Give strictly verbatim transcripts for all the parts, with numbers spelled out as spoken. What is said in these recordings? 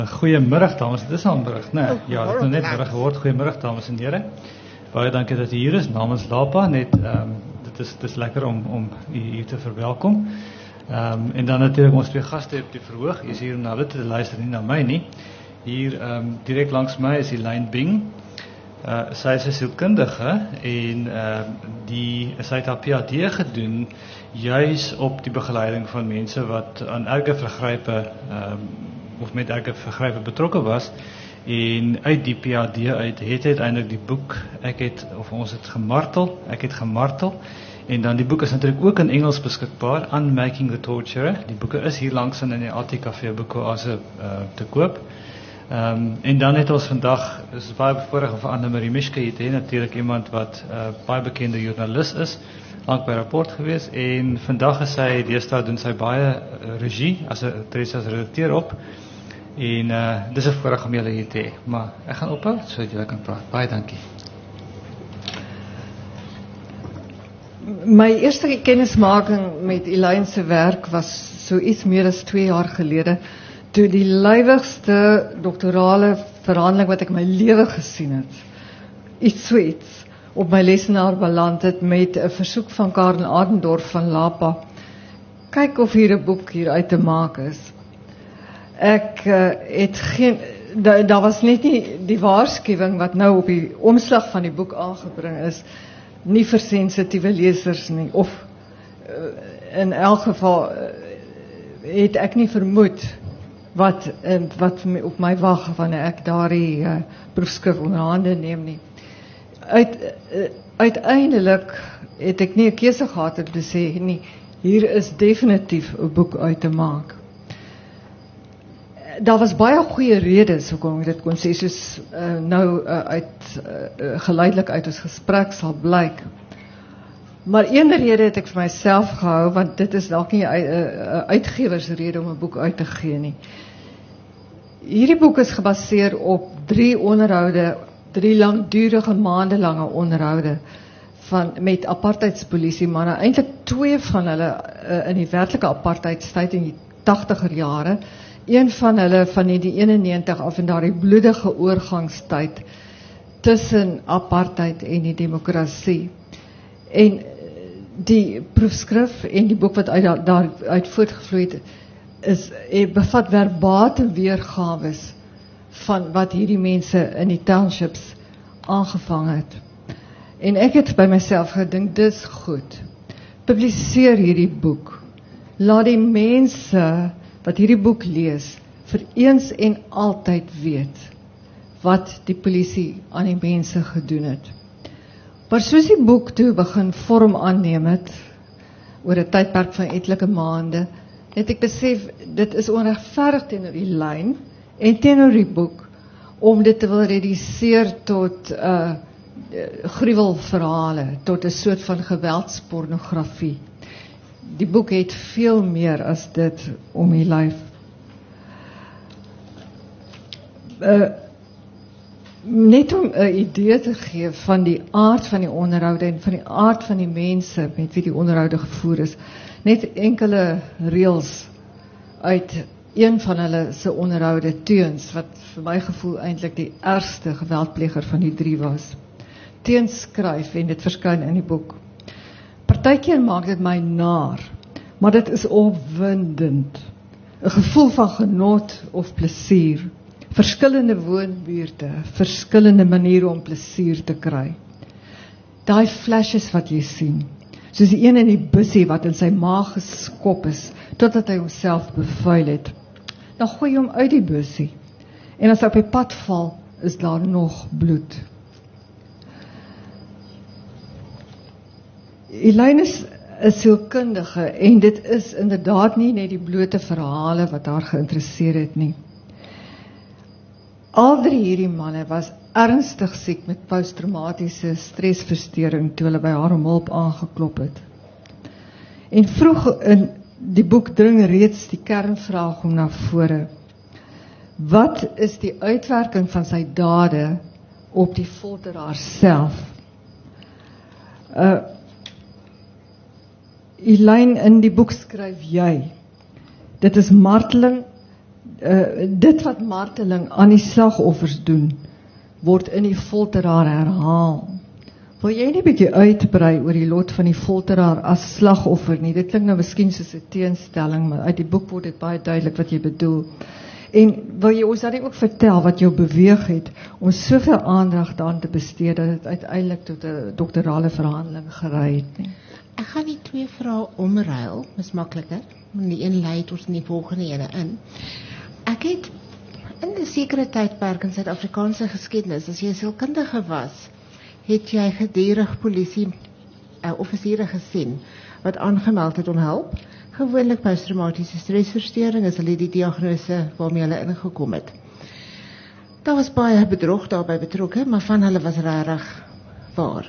Goeiemiddag dames, dit is al middag, nee, ja, dit is nou net middag geword. Goeiemiddag dames en heren. Baie dankie dat u hier is namens Lapa, net, um, dit is, dit is lekker om, om u hier te verwelkom. Um, en dan natuurlijk ons twee gasten op die verhoog, is hier om na hulle te luister, nie na my nie. Hier, um, direct langs my is Elaine Bing. Uh, sy is 'n sielkundige en uh, die, sy het haar P H D gedoen juis op die begeleiding van mense wat aan erge vergrype um, of met erge vergrype betrokke was, en uit die P H D uit het uiteindelik die boek, ek het, of ons het gemartel, ek het gemartel, en dan die boek is natuurlijk ook in Engels beskikbaar, Unmaking the Torturer. Die boeke is hier langs in die A T Café boekoase uh, te koop. Um, en dan het ons vandag, is baie bevoorreg of Annemarie Mischke het, he, natuurlijk iemand wat uh, baie bekende journalist is, lang by Rapport gewees, en vandag is sy, deesdae doen sy baie uh, regie, as 'n Teresa as redakteur op, en uh, dis 'n voorreg om julle hier te hê, maar ek gaan ophou, sodat julle kan praat. Baie dankie. My eerste kennismaking met Elaine se werk was so iets meer as twee jaar gelede, toe die lywigste doktorale verhandeling wat ek in my lewe gesien het, iets so iets, op my lesenaar beland het met 'n versoek van Karen Adendorf van Lapa. Kyk of hier 'n boek hier uit te maak is. Ek uh, het geen, daar da was net nie die waarskuwing wat nou op die omslag van die boek aangebring is, nie vir sensitiewe lesers nie, of uh, in elk geval uh, het ek nie vermoed wat, uh, wat op my wag wanneer ek daardie uh, proefskrif onder hande neem nie. Uit, uh, uiteindelik het ek nie 'n keuse gehad om te sê nie, hier is definitief 'n boek uit te maak. Daar was baie goeie redes hoekom ek dit kon sê, soos uh, nou uh, uit, uh, geleidelik uit ons gesprek sal blyk. Maar een rede het ek vir myself gehou, want dit is dalk nie 'n uh, uitgewersrede om 'n boek uit te gee nie. Hierdie boek is gebaseer op drie onderhoude, drie langdurige maandelange onderhoude van, met apartheidspolisie manne, eintlik twee van hulle uh, in die werklike apartheidstyd in die tachtiger jare, een van hulle van die eenennegentig af in daardie bloedige oorgangstyd tussen apartheid en die demokrasie. En die proefskrif en die boek wat uit daaruit voortgevloei het, is, bevat verbate weergawes van wat hierdie mense in die townships aangevang het. En ek het by myself gedink, dis goed. Publiseer hierdie boek. Laat die mense wat hierdie boek lees, vir eens en altyd weet wat die polisie aan die mense gedoen het. Maar soos die boek toe begin vorm aanneem het, oor 'n tydperk van etlike maande, het ek besef, dit is onregverdig teenoor die lyn en teenoor die boek, om dit te wil reduseer tot uh, gruwelverhale, tot 'n soort van geweldspornografie. Die boek het veel meer as dit om die lyf. Uh, net om 'n idee te gee van die aard van die onderhoude en van die aard van die mense met wie die onderhoude gevoer is, net enkele reels uit een van hulle se onderhoude, Teuns, wat vir my gevoel eintlik die ergste geweldpleger van die drie was. Teuns skryf, en dit verskyn in die boek: partykeer maak dit my naar, maar dit is opwindend. 'n Gevoel van genot of plesier. Verskillende woonbuurte, verskillende maniere om plesier te kry. Daai flashes wat jy sien, soos die een in die bussie wat in sy maag geskop is, totdat hy homself bevuil het. Dan gooi jy hom uit die bussie, en as hy op die pad val, is daar nog bloed. Elaine is 'n sielkundige, en dit is inderdaad nie net die blote verhale wat haar geïnteresseer het nie. Al drie hierdie manne was ernstig siek met posttraumatiese stresversteuring toe hulle by haar om hulp aangeklop het. En vroeg in die boek dring reeds die kernvraag om na vore. Wat is die uitwerking van sy dade op die folteraar self? Uh, Elaine, in die boek skryf jy, dit is marteling, uh, dit wat marteling aan die slagoffers doen, word in die folteraar herhaal. Wil jy nie bietjie uitbrei oor die lot van die folteraar as slagoffer nie? Dit klink nou miskien soos 'n teenstelling, maar uit die boek word dit baie duidelik wat jy bedoel. En wil jy ons dan nie ook vertel wat jou beweeg het om soveel aandag daaraan te bestee dat dit uiteindelik tot 'n doktorale verhandeling gelei het nie? Ek gaan die twee vrae omruil, is makliker. Die een lei ons in die volgende ene in. Ek het in 'n sekere tydperk in Suid-Afrikaanse geskiedenis, as jy 'n sielkundige was, het jy gedurig polisie uh, offisiere gesien wat aangemeld het om help. Gewoonlik posttraumatiese stresversteuring is hulle die diagnose waarmee hulle ingekom het. Daar was baie bedrog daarbey betrokke, maar van hulle was regtig waar.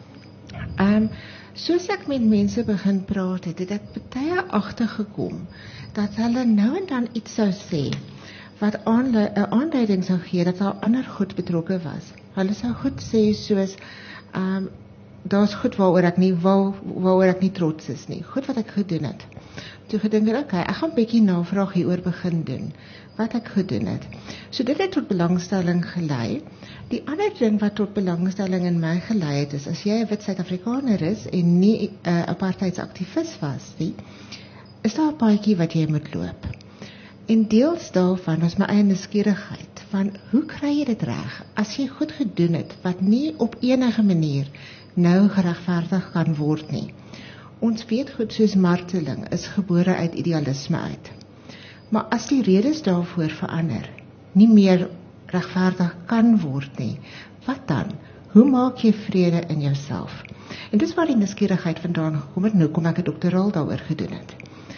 Um, soos ek met mense begin praat het, het ek baie agtergekom dat hulle nou en dan iets sou sê wat 'n aanduiding sou gee dat daar ander goed betrokke was. Hulle sou goed sê soos um, daar's goed waaroor ek nie wou, waaroor ek nie trots is nie. Goed wat ek gedoen het. Toe gedink ek, okay, ek gaan 'n bietjie navraag hieroor begin doen. Wat ek gedoen het. So dit het tot belangstelling gelei. Die ander ding wat tot belangstelling in my gelei het is, as jy 'n wit Suid-Afrikaner is en nie 'n uh, apartheidsaktivis was nie, is daar 'n paadjie wat jy moet loop. En deels daarvan was my eie nuuskierigheid van hoe kry jy dit reg as jy goed gedoen het wat nie op enige manier nou geregverdig kan word nie. Ons weet goed soos marteling is gebore uit idealisme uit. Maar as die redes daarvoor verander, nie meer regverdig kan word nie, wat dan? Hoe maak jy vrede in jouself? En dis waar die nuuskierigheid vandaan gekom het, nou kom ek 'n doktoraal daaroor gedoen het.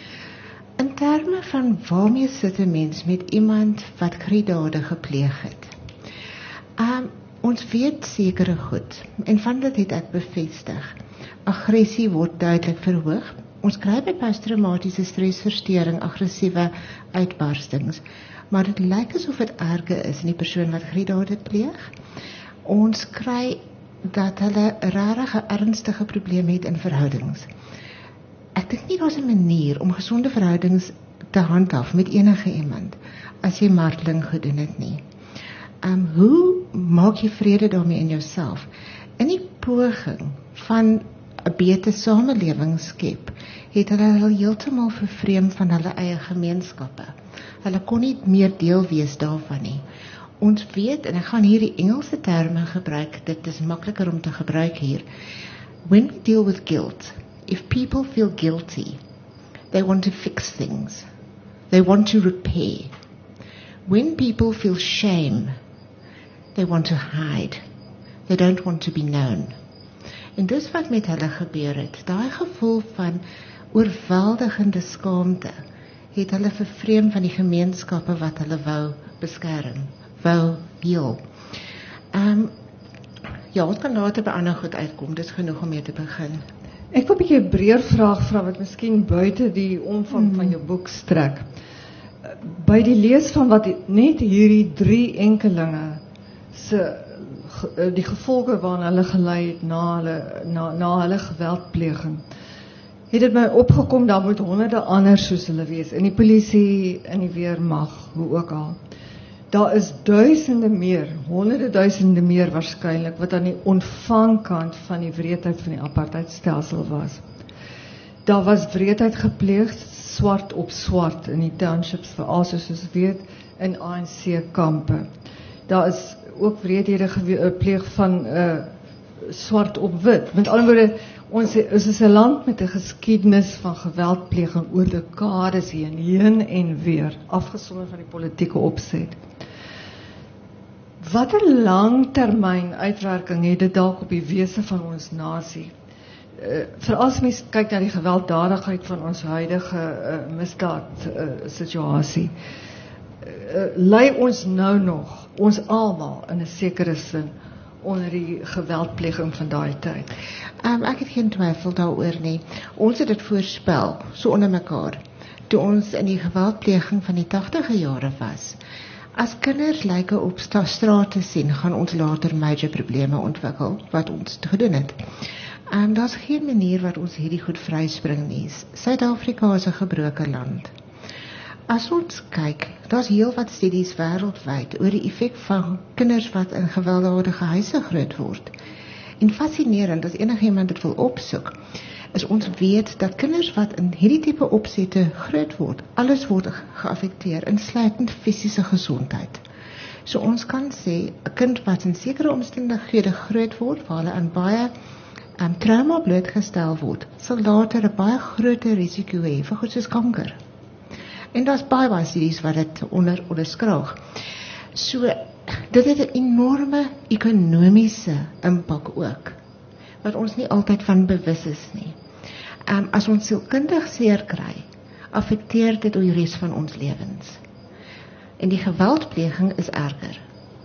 In terme van waarmee sit 'n mens met iemand wat krieddade gepleeg het? Um, ons weet sekere goed, en van dit het ek bevestig. Aggressie word duidelik verhoog. Ons kry by posttraumatiese stresversteuring aggressiewe uitbarstings, maar dit lyk asof dit erger is in die persoon wat krieddade pleeg. Ons kry dat hulle regtig 'n ernstige probleem het in verhoudings. Ek dink nie daar's 'n manier om gesonde verhoudings te handhaaf met enige iemand as jy marteling gedoen het nie. Um, hoe maak jy vrede daarmee in jouself? In die poging van 'n beter samelewing skep, het hulle al heeltemal vervreem van hulle eie gemeenskappe. Hulle kon nie meer deel wees daarvan nie. Ons weet, en ek gaan hier die Engelse terme gebruik, dit is makliker om te gebruik hier. When we deal with guilt, if people feel guilty, they want to fix things. They want to repair. When people feel shame, they want to hide. They don't want to be known. En dis wat met hulle gebeur het. Daai gevoel van oorweldigende skaamte het hulle vervreem van die gemeenskappe wat hulle wou beskerm, wou heel. Um, ja, wat kan later by ander goed uitkom, dit is genoeg om mee te begin. Ek wil 'n bietjie 'n breër vraag vra wat miskien buite die omvang mm. van jou boek strek. By die lees van wat net hierdie drie enkelinge se die gevolge waarna hulle gelei het na hulle na na hulle geweldpleging, het dit my opgekom daar moet honderde ander soos hulle wees in die polisie, in die weermag, hoe ook al. Daar is duisende meer, honderde duisende meer waarskynlik wat aan die ontvangkant van die wreedheid van die apartheidstelsel was. Daar was wreedheid gepleeg, swart op swart in die townships, veral soos ons weet, in A N C-kampe. Daar is ook wreedhede gepleeg van uh, swart op wit. Met ander woorde, ons is, is 'n land met 'n geskiedenis van geweldpleging oor dekades heen, heen en weer, afgesonder van die politieke opset. Wat 'n langtermyn uitwerking het dit dalk op die wese van ons nasie? Uh, Veral as mens kyk na die gewelddadigheid van ons huidige uh, misdaad uh, situasie. Uh, lei ons nou nog, ons almal in 'n sekere sin, onder die geweldpleging van daai tyd? Um, ek het geen twyfel daaroor nie. Ons het dit voorspel, so onder mekaar, toe ons in die geweldpleging van die tagtige jare was. As kinders lyke op strate sien, gaan ons later major probleme ontwikkel, wat ons gedoen het. Um, Daar's geen manier wat ons hierdie goed vryspring nie. Suid-Afrika is 'n gebroke land. As ons kyk, daar's heel wat studies wêreldwyd oor die effek van kinders wat in gewelddadige huise groot word. En fascinerend, as enigiemand dit wil opsoek, is ons weet dat kinders wat in hierdie tipe opsette groot word, alles word geaffekteer, insluitend fisiese gesondheid. So ons kan sê, 'n kind wat in sekere omstandighede groot word, waar hulle aan baie um, trauma blootgestel word, sal later 'n baie groter risiko hê vir goed soos kanker. En daar's baie baie studies wat dit onder onderskraag. So, dit het 'n enorme ekonomiese impak ook, wat ons nie altyd van bewus is nie. Um, as ons sielkundig seer kry, affekteer dit die res van ons lewens. En die geweldpleging is erger.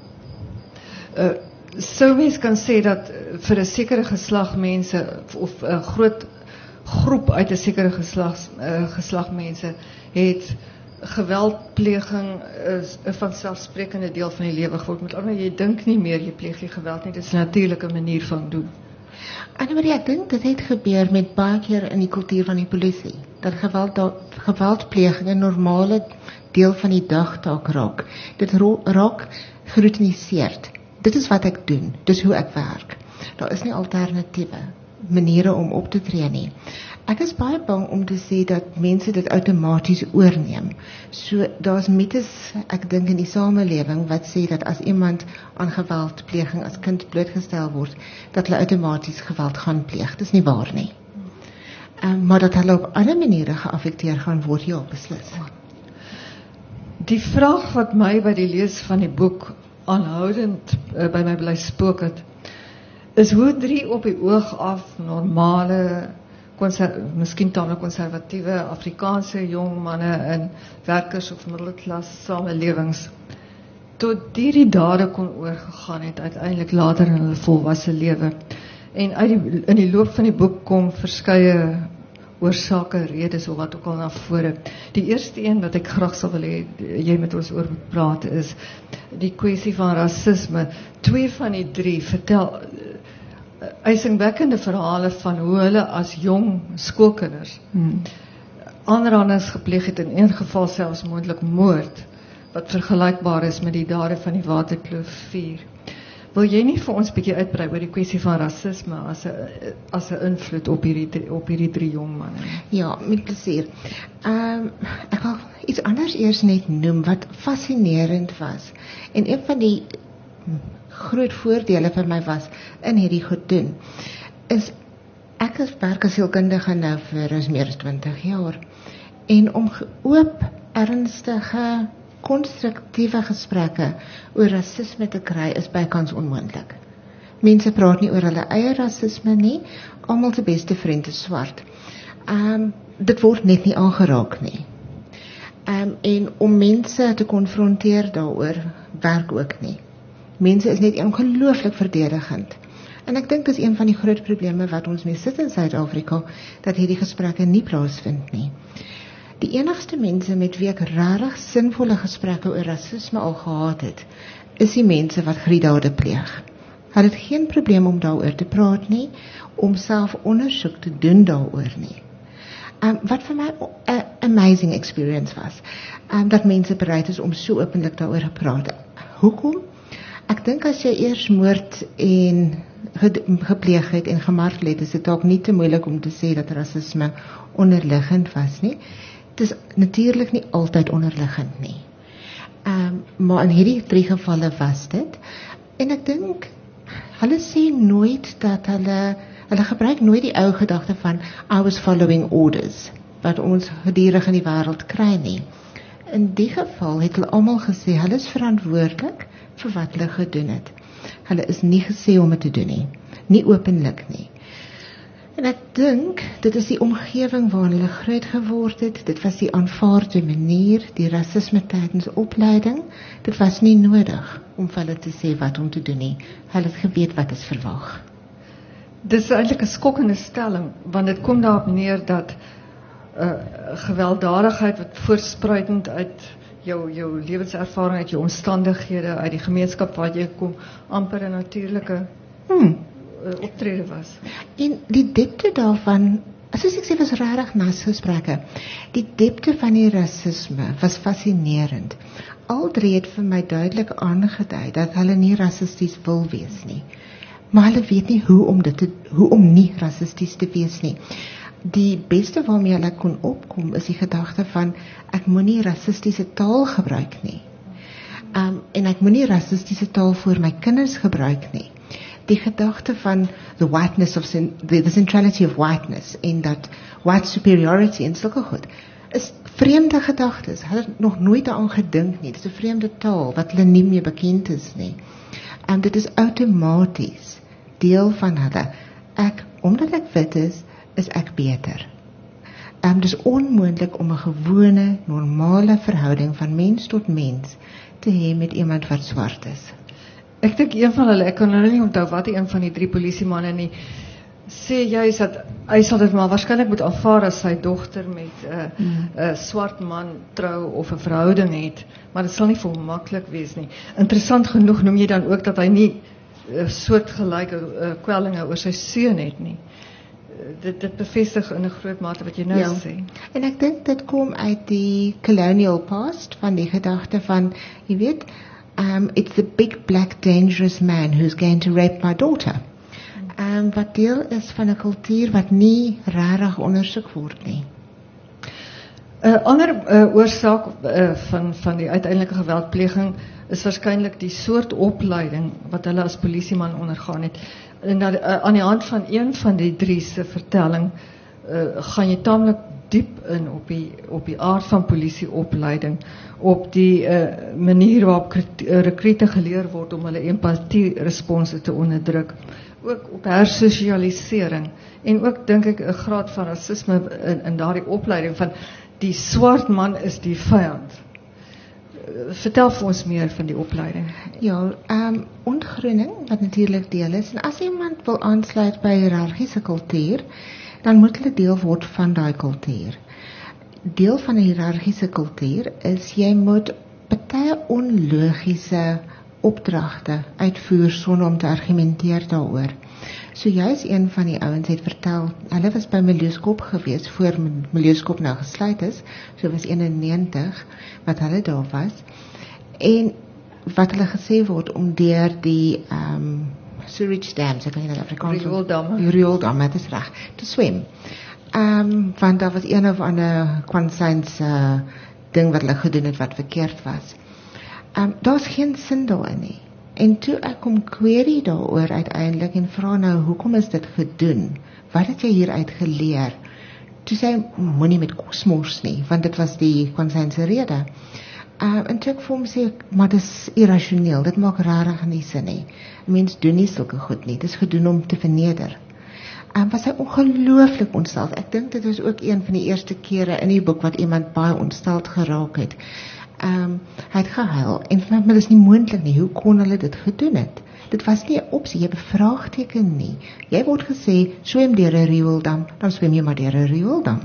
Uh, sou mens kan sê dat vir 'n sekere geslag mense, of 'n groot groep uit 'n sekere geslag, uh, geslag mense, het geweldpleging is 'n vanselfsprekende deel van die lewe geword. Met ander, jy dink nie meer jy pleeg jy geweld nie, dit is 'n natuurlike manier van doen. Annemarie, ek dink dit het gebeur met baie keer in die kultuur van die polisie, dat geweld, geweldpleging 'n normale deel van die dagtaak raak. Dit raak geroutiniseerd. Dit is wat ek doen, dis hoe ek werk. Daar is nie alternatiewe maniere om op te tree nie. Ek is baie bang om te sê dat mense dit outomaties oorneem. So, daar's mites, ek dink in die samelewing, wat sê dat as iemand aan geweldpleging as kind blootgestel word, dat hulle outomaties geweld gaan pleeg. Dis nie waar nie. Um, maar dat hulle op ander maniere geaffekteer gaan word, ja, beslis. Die vraag wat my by die lees van die boek aanhoudend uh, by my bly spook het, is hoe drie op die oog af normale, miskien tamelik konservatiewe Afrikaanse jong manne in werkers- of middelklas samelewings tot hierdie dade kon oorgegaan het uiteindelik later in hulle volwasse lewe. En uit die, in die loop van die boek kom verskeie oorsake, redes of wat ook al na vore. Die eerste een wat ek graag sal wil hê jy met ons oor moet praat is die kwessie van rasisme. Twee van die drie vertel eisingwekkende verhale van hoe hulle as jong skoolkinders hmm. aanrandings gepleeg het, in een geval selfs moontlik moord, wat vergelykbaar is met die dade van die Waterkloof vier. Wil jy nie vir ons bietjie uitbrei oor die kwessie van rasisme as 'n as 'n invloed op hierdie op hierdie drie jong manne? Ja, met plesier. Ehm um, ek wil iets anders eers net noem wat fascinerend was. En een van die groot voordele vir my was in hierdie goed doen, is ek is werk as sielkundige nou vir is meer as twintig jaar. En om oop, ernstige, konstruktiewe gesprekke oor rasisme te kry is bykans onmoontlik. Mense praat nie oor hulle eie rasisme nie, almal se beste vriend is swart. Um, dit word net nie aangeraak nie. Um, en om mense te konfronteer daaroor werk ook nie. Mense is net ongelooflik verdedigend. En ek dink dis een van die groot probleme wat ons mee sit in Suid-Afrika, dat hierdie gesprekke nie plaasvind nie. Die enigste mense met wie ek rarig sinvolle gesprekke oor rasisme al gehad het, is die mense wat gruweldade pleeg. Hulle het geen probleem om daaroor te praat nie, om self ondersoek te doen daaroor nie. Um, wat vir my 'n amazing experience was, um, dat mense bereid is om so openlik daaroor te praat. Hoekom? Ek dink as jy eers moord en gepleeg het en gemartel het, is dit dalk nie te moeilik om te sê dat rasisme onderliggend was nie. Het is natuurlik nie altyd onderliggend nie. Um, maar in hierdie drie gevalle was dit. En ek dink, hulle sê nooit dat hulle, hulle gebruik nooit die ou gedagte van I was following orders, wat ons gedurig in die wêreld kry nie. In die geval het hulle almal gesê, hulle is verantwoordelik vir wat hulle gedoen het. Hulle is nie gesê om dit te doen nie, nie openlik nie. En ek dink, dit is die omgewing waarin hulle groot geword het, dit was die aanvaarde manier, die rasisme tydens opleiding, dit was nie nodig om vir hulle te sê wat om te doen nie. Hulle het geweet wat is verwag. Dit is eintlik 'n skokkende stelling, want dit kom daarop neer dat uh, gewelddadigheid wat voortspruitend uit jou, jou lewenservaring, uit jou omstandighede, uit die gemeenskap waar jy kom, amper 'n natuurlike hmm. uh, optrede was. En die diepte daarvan soos ek sê, was regtig nice gesprekke. Die diepte van die rasisme was fascinerend. Al drie het vir my duidelik aangedui dat hulle nie rassisties wil wees nie. Maar hulle weet nie hoe om dit te, hoe om nie rassisties te wees nie. Die beste waarmee hulle kon opkom is die gedagte van ek moenie rassistiese taal gebruik nie. Um, en ek moenie rassistiese taal voor my kinders gebruik nie. Die gedagte van the whiteness of the, the centrality of whiteness en dat white superiority en sulke goed is vreemde gedagtes. Hulle het nog nooit daaraan gedink nie. Dit is 'n vreemde taal wat hulle nie meer bekend is nie. En dit is outomaties deel van hulle. Ek, omdat ek wit is, is ek beter. Um, dit is onmoontlik om 'n gewone, normale verhouding van mens tot mens te hê met iemand wat swart is. Ek dink een van hulle, ek kan nou nie onthou wat een van die drie polisiemanne nie, sê juist dat hy sal dit maar waarskynlik moet aanvaar as sy dogter met 'n uh, mm. uh, swart man trou of 'n verhouding het, maar dit sal nie vir hom maklik wees nie. Interessant genoeg noem jy dan ook dat hy nie uh, soortgelyke uh, kwellinge oor sy seun het nie. Dit, dit bevestig in 'n groot mate wat jy nou ja. sê. En ek dink dit kom uit die colonial past, van die gedagte van, jy weet, um, it's the big black dangerous man who's going to rape my daughter. Um, wat deel is van 'n kultuur wat nie regtig ondersoek word nie. 'n uh, ander uh, oorsaak uh, van, van die uiteindelike geweldpleging is waarskynlik die soort opleiding wat hulle as polisieman ondergaan het. En na, uh, aan die hand van een van die drie se vertelling uh, gaan jy taamlik diep in op die, op die aard van polisieopleiding, op die uh, manier waarop rekrute geleer word om hulle empathie-response te onderdruk, ook op hersosialisering, en ook dink ek 'n graad van rasisme in, in daardie opleiding van die swart man is die vyand. Vertel vir ons meer van die opleiding. Ja, um, ontgroening, wat natuurlijk deel is, en as iemand wil aansluit by hiërarchiese kultuur, dan moet hulle deel word van daai kultuur. Deel van 'n hiërarchiese kultuur is, jy moet baie onlogiese opdragte uitvoer sonder om te argumenteer daaroor. So juist een van die ouens het vertel, hulle was by Miljoeskop gewees, voor Miljoeskop nou gesluit is, so was eenennegentig, wat hulle daar was, en wat hulle gesê word om deur die um, sewage dams, ek weet nie Afrikaans, riooldamme, riooldamme, dit is reg, te swem. Um, want daar was een of ander kwansijns uh, ding wat hulle gedoen het wat verkeerd was. Um, daar is geen sin daarin nie. En toe ek kom query daaroor uiteindelik en vra nou, hoekom is dit gedoen? Wat het jy hieruit geleer? Toe sê hy, moenie met kosmos nie, want dit was die konsynse rede. Uh, en toe ek vir hom sê, maar dit is irrasioneel, dit maak rarig nie sin nie. Mens doen nie sulke goed nie, dit is gedoen om te verneder. Um, was hy ongelooflik ontsteld. Ek dink dit was ook een van die eerste kere in die boek wat iemand baie ontsteld geraak het. Um, hy het gehuil, en vir my, maar dit is nie moontlik nie, hoe kon hulle dit gedoen het? Dit was nie 'n opsie, jy bevraagteken nie. Jy word gesê, swem deur 'n riooldam, dan swem jy maar deur 'n riooldam.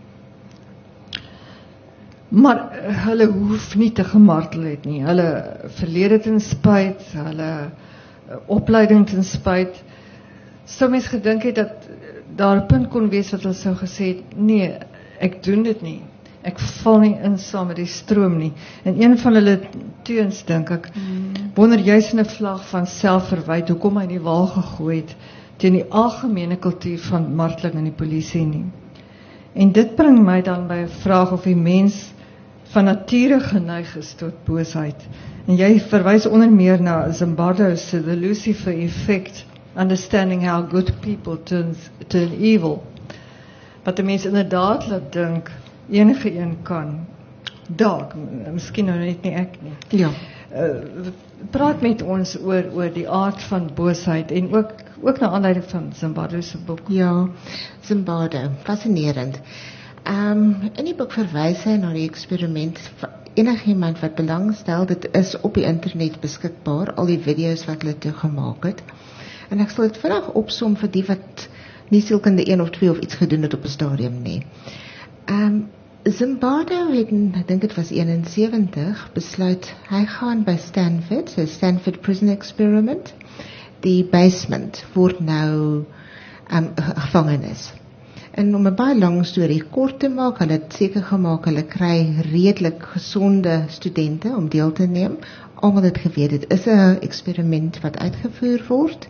Maar hulle hoef nie te gemartel het nie, hulle verlede ten spyt, hulle opleiding ten spyt, sou mens gedink het dat daar 'n punt kon wees wat hulle sou gesê het, nee, ek doen dit nie. Ek val nie in saam met die stroom nie. En een van hulle teuns, dink ek, mm. wonder juist in 'n vlag van selfverwyd, hoekom hy die wal gegooi het teen die algemene kultuur van marteling in die polisie nie. En dit bring my dan by 'n vraag of die mens van nature geneig is tot boosheid. En jy verwys onder meer na Zimbardo se The Lucifer Effect, Understanding How Good People turn, turn Evil. Wat die mens inderdaad laat dink, enige een kan, dalk, miskien nou net nie ek nie. Ja. Uh, praat met ons oor, oor die aard van boosheid, en ook, ook na aanleiding van Zimbardo se boek. Ja, Zimbardo, fascinerend. Um, in die boek verwys hy na die eksperiment, enigiemand wat belangstel, dit is op die internet beskikbaar, al die video's wat hulle toe gemaak het. En ek sal dit vinnig opsom vir die wat nie sielkunde een of twee of iets gedoen het op 'n stadium nie. Um, Zimbardo het, ek dink dit was eenensewentig, besluit, hy gaan by Stanford, so Stanford Prison Experiment, die basement word nou um, gevangenis. En om 'n baie lang storie kort te maak, hulle het seker gemaak hulle kry redelik gesonde studente om deel te neem. Almal het geweet dit is 'n eksperiment wat uitgevoer word.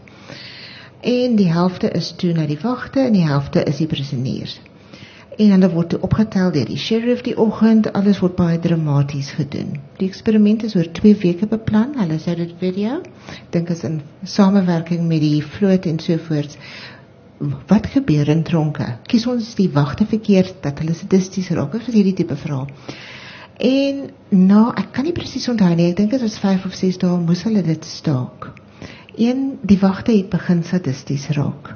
En die helfte is toe na die wagte en die helfte is die prisonniers. En hulle word toe opgetel deur die sheriff die oggend, alles word baie dramaties gedoen. Die eksperiment is oor twee weke beplan, hulle sou dit video, dink is in samewerking met die vloot en sovoorts. Wat gebeur in tronke? Kies ons die wagte verkeerd, dat hulle sadisties raak, wat is hierdie tipe vraag? En nou, ek kan nie presies onthou nie, ek dink dit was vyf of ses dae, moes hulle dit staak. Een, die wagte het begin sadisties raak.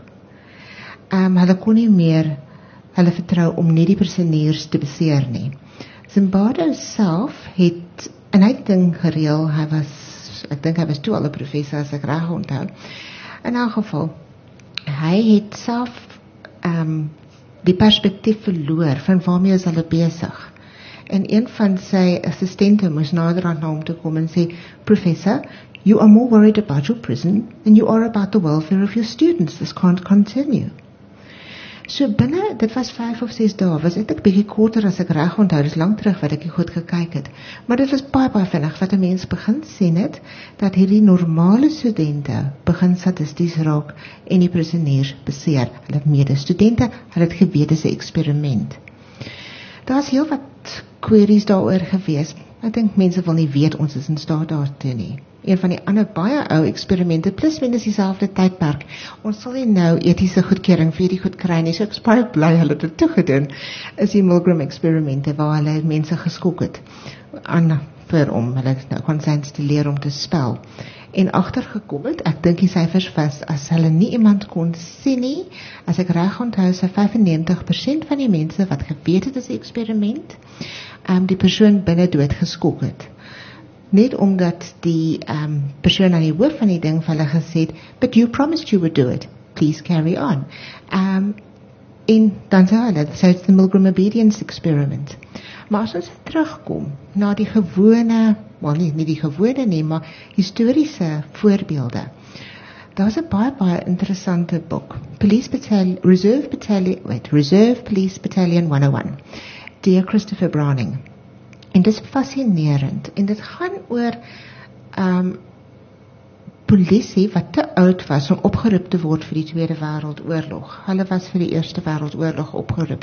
Um, hulle kon nie meer hulle vertrou om nie die prisonniers te beseer nie. Zimbardo self het, en hy het ding gereël, hy was, ek dink hy was toe al 'n professor as ek reg onthou. In elk geval, hy het self um, die perspektief verloor van waarmee is hulle besig. En een van sy assistente moes naderhand na hom toe kom en sê, Professor, you are more worried about your prison than you are about the welfare of your students. This can't continue. So binne, dit was vyf of ses dae, was dit 'n bietjie korter as ek reg onthou, dis lank terug wat ek hier goed gekyk het. Maar dit was baie baie vinnig wat 'n mens begin sien het, dat hierdie normale studente begin sadisties raak en die prisonniers beseer. Hulle medestudente, hulle het geweet dis 'n eksperiment. Daar's heel wat queries daaroor gewees. Ek dink mense wil nie weet ons is in staat daartoe nie. Een van die ander baie ou eksperimente, plus minus dieselfde tydperk. Ons sal nie nou etiese goedkeuring vir hierdie goed kry nie, so ek is baie bly hulle het dit toegedoen, is die Milgram eksperimente waar hulle mense geskok het aan vir om hulle nou konsens te leer om te spel. En agtergekom het, ek dink die syfers was, as hulle nie iemand kon sien nie, as ek reg onthou, is vyfennegentig persent van die mense wat geweet het is 'n eksperiment, um, die persoon binne dood geskok het. Net omdat die um, persoon aan die hoof van die ding vir hulle gesê het, but you promised you would do it, please carry on. Um, en dan sê hulle, so it's the Milgram Obedience Experiment. Maar as ons terugkom na die gewone, wel nie, nie die gewone nie, maar historiese voorbeelde. Daar is 'n baie baie interessante boek, Police Battalion, Reserve Battalion, wait, Reserve Police Battalion honderdeen, deur Christopher Browning. En dit is fascinerend, en dit gaan oor um, polisie wat te oud was om opgeroep te word vir die Tweede Wêreldoorlog. Hulle was vir die Eerste Wêreldoorlog opgeroep.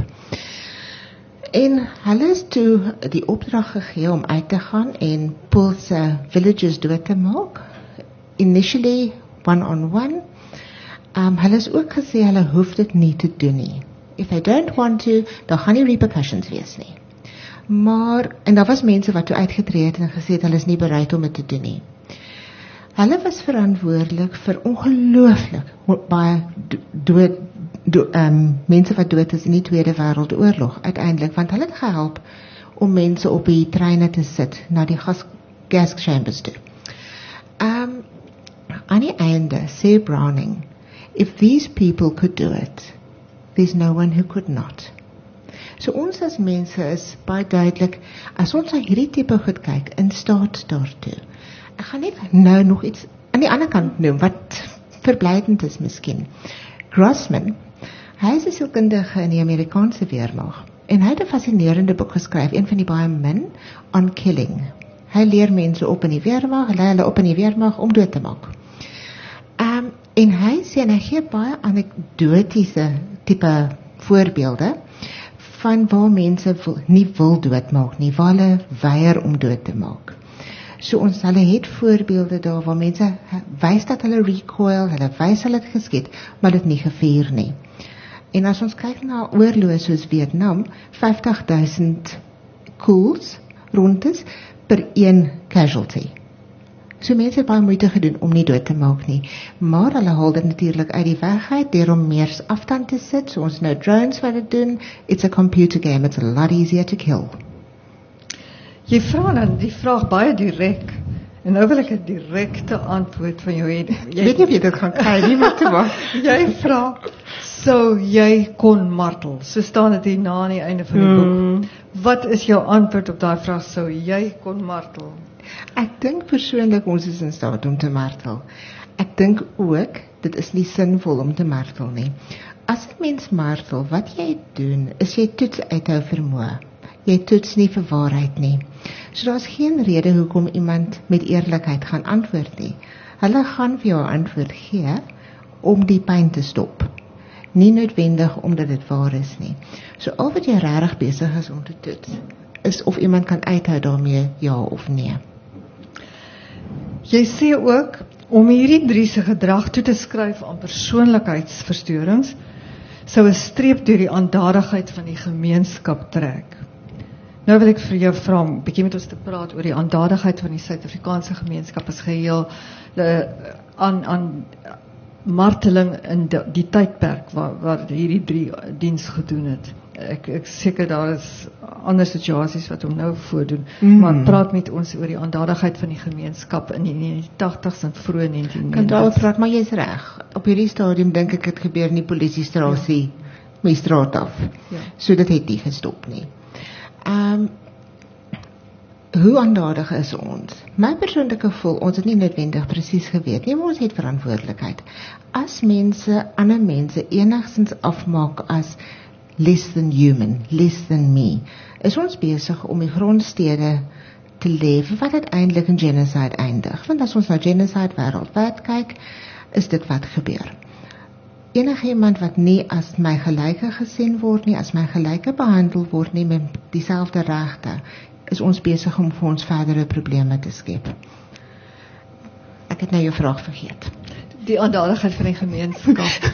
En hulle is toe die opdrag gegee om uit te gaan en Poolse villages dood te maak. Initially, one-on-one. Um, hulle is ook gesê, hulle hoef dit nie te doen nie. If they don't want to, dan gaan nie repercussions wees nie. Maar, en daar was mense wat toe uitgetree het en gesê het, hulle is nie bereid om dit te doen nie. Hulle was verantwoordelik vir ongelooflik baie dood, do, um, mense wat dood is in die Tweede Wêreldoorlog, uiteindelik, want hulle het gehelp om mense op die treine te sit, na die gas, gas chambers toe. Um, aan die einde, sê Browning, if these people could do it, there's no one who could not. So ons as mense is baie duidelik, as ons na hierdie tipe goed kyk, in staat daartoe. Ek gaan net nou nog iets aan die ander kant noem, wat verblydend is miskien. Grossman, hy is 'n sielkundige in die Amerikaanse weermag, en hy het 'n fascinerende boek geskryf, een van die baie min, On Killing. Hy leer mense op in die weermag, hy leer hulle op in die weermag om dood te maak. Um, en hy sê, en hy gee baie anekdotiese tipe voorbeelde, van waar mense wil, nie wil doodmaak nie, waar hulle weier om dood te maak. So ons hulle het voorbeelde daar, waar mense wys dat hulle recoil, hulle wys hulle het geskiet, maar dit nie gevier nie. En as ons kyk na oorloë soos Vietnam, vyftig duisend coups, rondes, per een casualty. So mense het baie moeite gedoen om nie dood te maak nie, maar hulle haal dit natuurlik uit die weg uit, deur om meer afstand te sit, so ons nou drones wat dit doen, it's a computer game, it's a lot easier to kill. Jy vra dan die vraag baie direk, en nou wil ek 'n direkte antwoord van jou hê. Jy weet nie of jy dit gaan kry nie, maar te wag. Jy vra, sou jy kon martel, so staan dit hier na aan die einde van die Hmm. boek. Wat is jou antwoord op daai vraag, sou jy kon martel? Ek dink persoonlik ons is in staat om te martel. Ek dink ook, dit is nie sinvol om te martel nie. As 'n mens martel, wat jy doen, is jy toets uithou vermoë. Jy toets nie vir waarheid nie. So daar's geen rede hoekom iemand met eerlikheid gaan antwoord nie. Hulle gaan vir jou 'n antwoord gee om die pyn te stop. Nie noodwendig omdat dit waar is nie. So al wat jy regtig besig is om te toets, is of iemand kan uithou daarmee ja of nee. Jy sê ook, om hierdie drie se gedrag toe te skryf aan persoonlikheidsverstorings, sou 'n streep deur die aandadigheid van die gemeenskap trek. Nou wil ek vir jou vra om 'n bietjie met ons te praat oor die aandadigheid van die Suid-Afrikaanse gemeenskap as geheel, de, aan, aan marteling in die, die tydperk waar, waar hierdie drie diens gedoen het. Ek, ek seker daar is ander situasies wat hom nou voordoen, mm. maar praat met ons oor die aandadigheid van die gemeenskap in die negentien tagtigs en vroeë negentien negentigs. Kan daaroor praat, maar jy is reg. Op hierdie stadium dink ek het gebeur in die polisiestasie ja. met die straat af. Ja. So dit het nie gestop nie. Um, hoe aandadig is ons? My persoonlike gevoel, ons het nie noodwendig presies geweet nie, maar ons het verantwoordelikheid. As mense, ander mense enigstens afmaak as less than human, less than me, is ons besig om die grondstede te lewe wat uiteindelik in genocide eindig. Want as ons nou genocide wêreldwyd kyk, is dit wat gebeur. Enige iemand wat nie as my gelyke gesien word nie, as my gelyke behandel word nie met dieselfde regte, is ons besig om vir ons verdere probleme te skep. Ek het nou jou vraag vergeet. Die aandadigheid van die gemeenskap.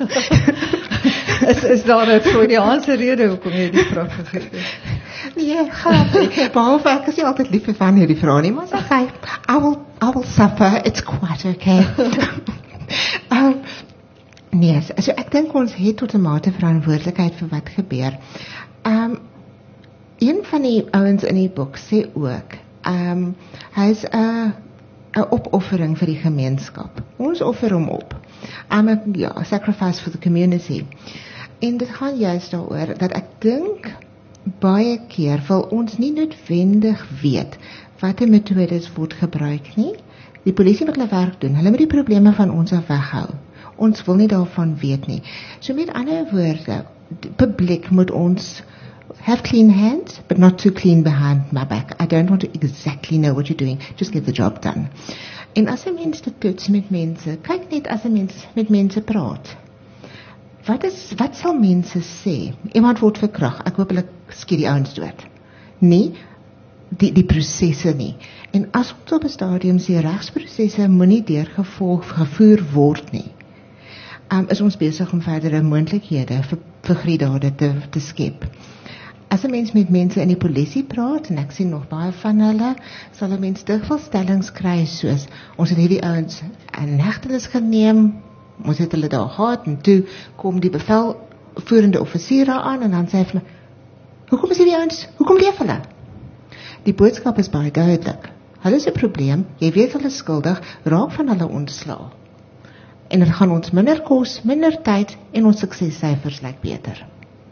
is, is daar 'n Freudiaanse rede hoekom jy die vraag vergeet het? Nee, graag. Behalve ek is nie altyd lief vir van hierdie vrae nie, maar sê hy, I will, I will suffer, it's quite okay. um, nee, so ek dink ons het tot 'n mate verantwoordelikheid vir wat gebeur. Um, een van die ouens in die boek sê ook, um, hy is 'n uh, 'n opoffering vir die gemeenskap. Ons offer hom op. I'm a, ja, a sacrifice for the community. En dit gaan juist daaroor dat ek dink baie keer wil ons nie noodwendig weet watter metodes word gebruik nie. Die polisie moet hulle werk doen. Hulle moet die probleme van ons af weghou. Ons wil nie daarvan weet nie. So met ander woorde, die publiek moet ons have clean hands, but not too clean behind my back. I don't want to exactly know what you're doing. Just get the job done. En as 'n mens te toets met mense, kyk net as 'n mens met mense praat. Wat is, wat sal mense sê? Iemand word verkragt, ek hoop hulle skiet die ouens dood. Nee, die, die prosesse nie. En as ons op 'n stadium sê regsprosesse moenie deurgevolg gevoer word nie, um, is ons besig om verdere moontlikhede vir, vir gruweldade te, te skep. As 'n mens met mense in die polisie praat, en ek sien nog baie van hulle, sal 'n mens dikwels stellings kry soos, ons het hierdie ouens in hegtenis geneem, ons het hulle daar gehad, en toe kom die bevelvoerende offisiere aan, en dan sê hulle, hoekom is hierdie ouens, hoekom leef hulle? Die boodskap is baie duidelik. Hulle is 'n probleem, jy weet hulle is skuldig, raak van hulle ontslae. En dit gaan ons minder kos, minder tyd, en ons suksessyfers lyk beter.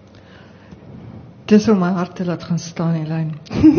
Dis om my hart te laat gaan staan in lyn.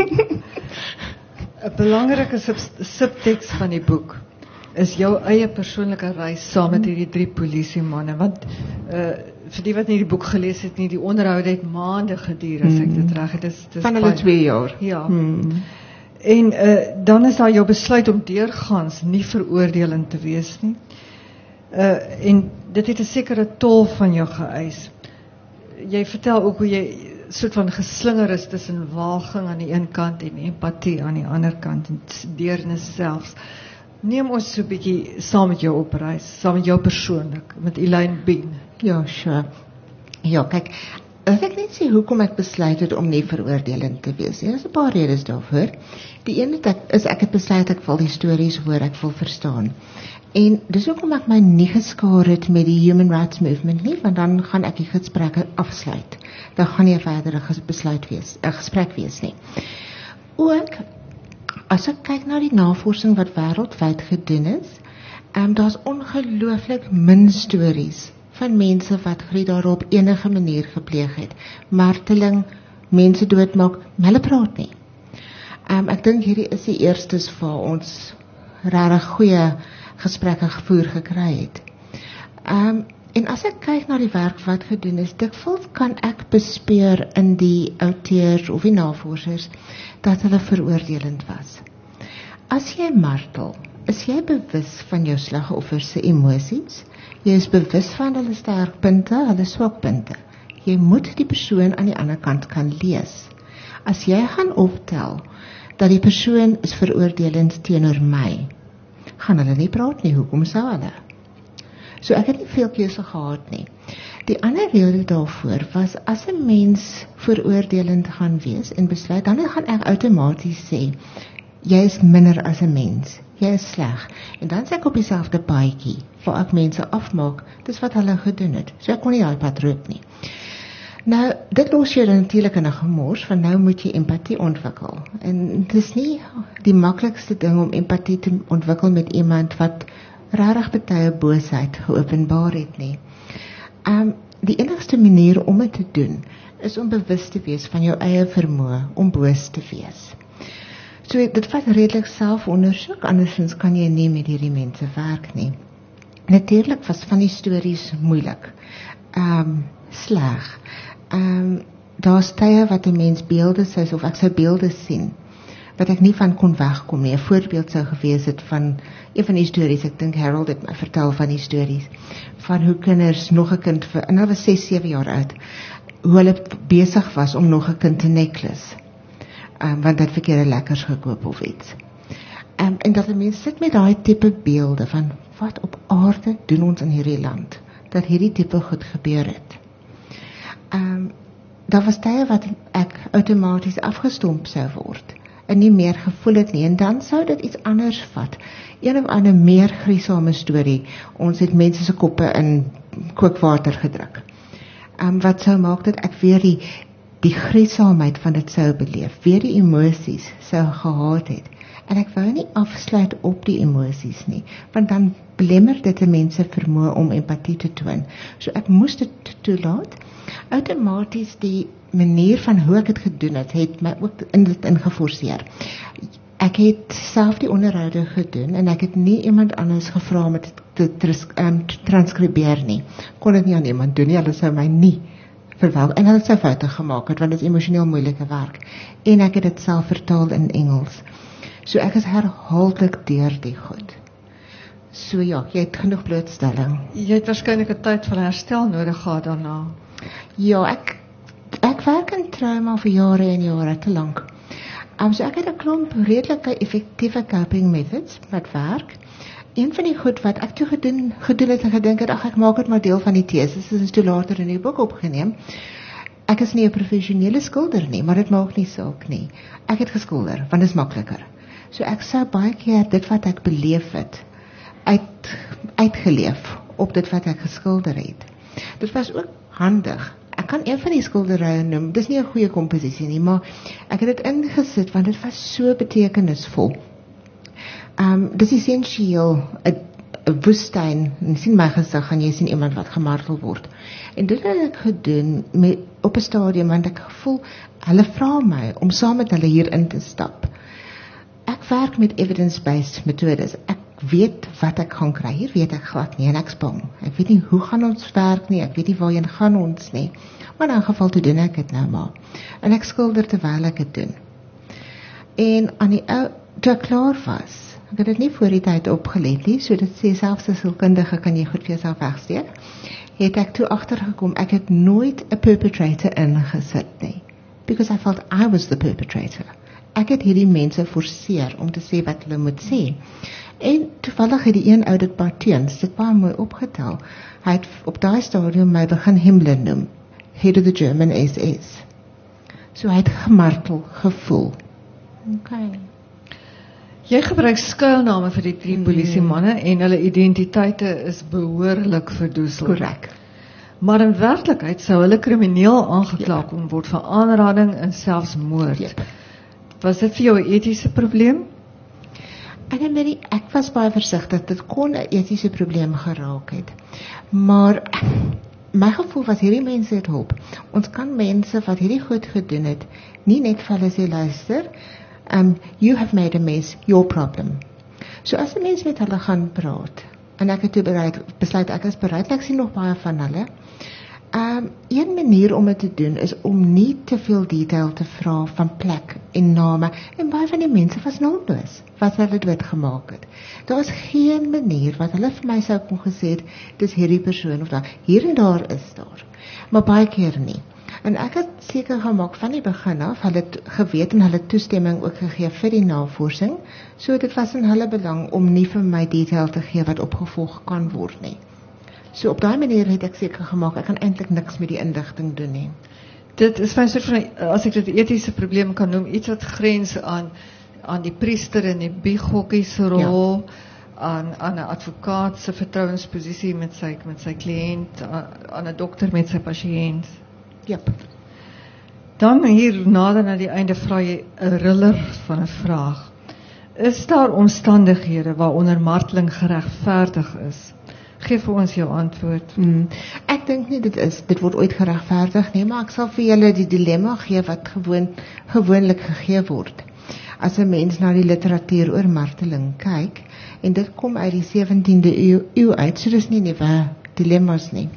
'n Belangrike sub subtekst van die boek is jou eie persoonlike reis saam met hierdie drie polisiemanne, want uh, vir die wat nie die boek gelees het nie, die onderhoud het maande geduur, as ek dit reg het. Dis, dis van hulle twee jaar. Ja. Hmm. En uh, dan is daar jou besluit om deurgaans nie veroordelend te wees nie. Uh, en dit het 'n sekere tol van jou geëis. Jy vertel ook hoe jy soort van geslinger is tussen waaging aan die een kant en empatie aan die ander kant, en deernis selfs. Neem ons so 'n bietjie saam met jou op reis, saam met jou persoonlik, met Elaine Bean. Ja, sure. Ja, kyk, as ek net sê hoekom ek besluit het om nie veroordelend te wees. Er is 'n paar redes daarvoor. Die een is ek het besluit ek wil die stories hoor, ek wil verstaan. En dis hoekom ek my nie geskaar het met die Human Rights Movement nie, want dan gaan ek die gesprekke afsluit. Dan gaan nie 'n verdere besluit wees, 'n gesprek wees nie. Ook, as ek kyk na die navorsing wat wêreldwyd gedoen is, um, daar's ongelooflik min stories van mense wat gruweldaad op enige manier gepleeg het. Marteling, mense doodmaak, hulle praat nie. Um, ek dink hierdie is die eerstes waar ons regtig goeie gesprekke gevoer gekry het. Um, En as ek kyk na die werk wat gedoen is, dikwels kan ek bespeur in die auteurs of die navorsers dat hulle veroordelend was. As jy martel, is jy bewus van jou slagoffers se emosies, jy is bewus van hulle sterkpunte, hulle swakpunte. Jy moet die persoon aan die ander kant kan lees. As jy gaan optel dat die persoon is veroordelend teenoor my, gaan hulle nie praat nie, hoekom sou hulle? So ek het nie veel keuse gehad nie. Die ander rede daarvoor was, as 'n mens veroordelend gaan wees en besluit, dan gaan ek outomaties sê, jy is minder as 'n mens, jy is sleg. En dan sê ek op dieselfde paadjie, waar ek mense afmaak, dis wat hulle gedoen het. So ek kon nie daai pad loop nie. Nou, dit los jy natuurlik in 'n gemors, van nou moet jy empatie ontwikkel. En dit is nie die maklikste ding om empatie te ontwikkel met iemand wat regtig baie boosheid geopenbaar het nie. Um, die enigste manier om dit te doen, is om bewus te wees van jou eie vermoë om boos te wees. So dit vat redelik selfondersoek, andersins kan jy nie met hierdie mense werk nie. Natuurlik was van die stories moeilik, um, sleg. Um, daar's tye wat 'n mens beelde sê, of ek sou beelde sien, wat ek nie van kon wegkom nie. 'n Voorbeeld sou gewees het van een van die stories, ek dink Harold het my vertel van die stories, van hoe kinders nog 'n kind, vir, en hulle was ses, sewe jaar oud, hoe hulle besig was om nog 'n kind te necklace, um, want het verkeerde lekkers gekoop of iets. Um, en dat 'n mens sit met daai tipe beelde van, wat op aarde doen ons in hierdie land, dat hierdie tipe goed gebeur het. Um, daar was tye wat ek outomaties afgestomp sou word, en nie meer gevoel het nie, en dan sou dit iets anders vat. Een of ander meer gruisame storie, ons het mense se koppe in kookwater gedruk. Um, wat sou maak dat ek weer die, die gruisaamheid van dit sou beleef, weer die emosies sou gehad het. En ek wou nie afsluit op die emosies nie, want dan belemmer dit 'n mens se vermoë om empatie te toon. So ek moes dit toelaat. Outomaties die manier van hoe ek het gedoen het, het my ook in dit ingeforceer. Ek het self die onderhoude gedoen, en ek het nie iemand anders gevra om dit te, te, um, te transkribeer nie. Kon dit nie aan iemand doen nie, hulle sou my nie verwelk, en hulle sou foute gemaak het, want dit is emosioneel moeilike werk. En ek het dit self vertaal in Engels. So ek is herhaaldelik deur die goed. So ja, jy het genoeg blootstelling. Jy het waarskynlik 'n tyd van herstel nodig gehad daarna. Ja, ek, ek werk in trauma vir jare en jare, te lank. Um, so ek het 'n klomp redelike effektiewe coping methods met werk. Een van die goed wat ek toe gedoen, gedoen het en gedink het, ag ek maak dit maar deel van die tesis, dit is toe later in die boek opgeneem. Ek is nie 'n professionele skilder nie, maar dit maak nie saak nie. Ek het geskilder, want dit is makliker. So ek sou baie keer dit wat ek beleef het, uit, uitgeleef op dit wat ek geskilder het. Dit was ook handig. Ek kan een van die skilderye noem, dis nie 'n goeie komposisie nie, maar ek het dit ingesit, want dit was so betekenisvol. Um, dis essensieel, 'n woestyn, en sien my gesig, en jy sien iemand wat gemartel word. En dit het ek gedoen, met, op 'n stadium, want ek gevoel, hulle vra my, om saam met hulle hier in te stap. Ek werk met evidence-based metodes. Ek weet wat ek gaan kry. Hier weet ek glad nie, en ek spang. Ek weet nie hoe gaan ons werk nie, ek weet nie waarheen gaan ons nie. Maar in 'n geval toe doen ek dit nou maar. En ek skilder terwyl ek dit doen. En aan die ou, toe ek klaar was, ek het dit nie voor die tyd opgelet nie, so dit sê selfs as sielkundige kan jy goed vir jouself wegsteek, het ek toe agtergekom, ek het nooit 'n perpetrator ingesit nie. Because I felt I was the perpetrator. Ek het hierdie mense forceer om te sê wat hulle moet sê. En toevallig het die een ou dit baie teens, dit baie mooi opgetel. Hy het op daai stadium my begin Himmler noem, head of the German S S. So hy het gemartel gevoel. Okay. Jy gebruik skuilname vir die drie polisiemanne, en hulle identiteite is behoorlik verdoesel. Korrek. Maar in werklikheid sou hulle krimineel aangekla kon word vir aanrading en selfs moord. Yep. Was dit vir jou 'n etiese probleem? En met die, ek was baie versigtig, dit kon 'n etiese probleem geraak het. Maar my gevoel was, hierdie mense het hulp. Ons kan mense wat hierdie goed gedoen het, nie net vir hulle sê, luister, um, you have made a mess, your problem. So as 'n mens met hulle gaan praat, en ek het toe bereid, besluit ek is bereid, ek sien nog baie van hulle. Um, een manier om dit te doen is om nie te veel detail te vra van plek en name, en baie van die mense was naamloos wat hulle doodgemaak het. Daar is geen manier wat hulle vir my sou kon gesê het, dis hierdie persoon of daar, hier en daar is daar, maar baie keer nie. En ek het seker gemaak van die begin af, hulle het geweet en hulle toestemming ook gegee vir die navorsing, so dit was in hulle belang om nie vir my detail te gee wat opgevolg kan word nie. So op daai manier het ek seker gemaak, ek kan eintlik niks met die inligting doen nie. Dit is my soort van, as ek dit etiese probleem kan noem, iets wat grens aan, aan die priester in die bighokkie se rol, ja. aan, aan 'n advokaat se vertrouensposisie met sy, met sy kliënt, aan, aan 'n dokter met sy pasiënt. Yep. Dan hier nader na die einde vra jy 'n riller van 'n vraag. Is daar omstandighede waaronder marteling geregverdig is? Geef vir ons jou antwoord. Hmm. Ek dink nie dit is, dit word ooit geregverdig nie, maar ek sal vir julle die dilemma gee wat gewoon, gewoonlik gegee word. As 'n mens na die literatuur oor marteling kyk, en dit kom uit die sewentiende eeu, eeu uit, so dis nie nuwe dilemma's nie.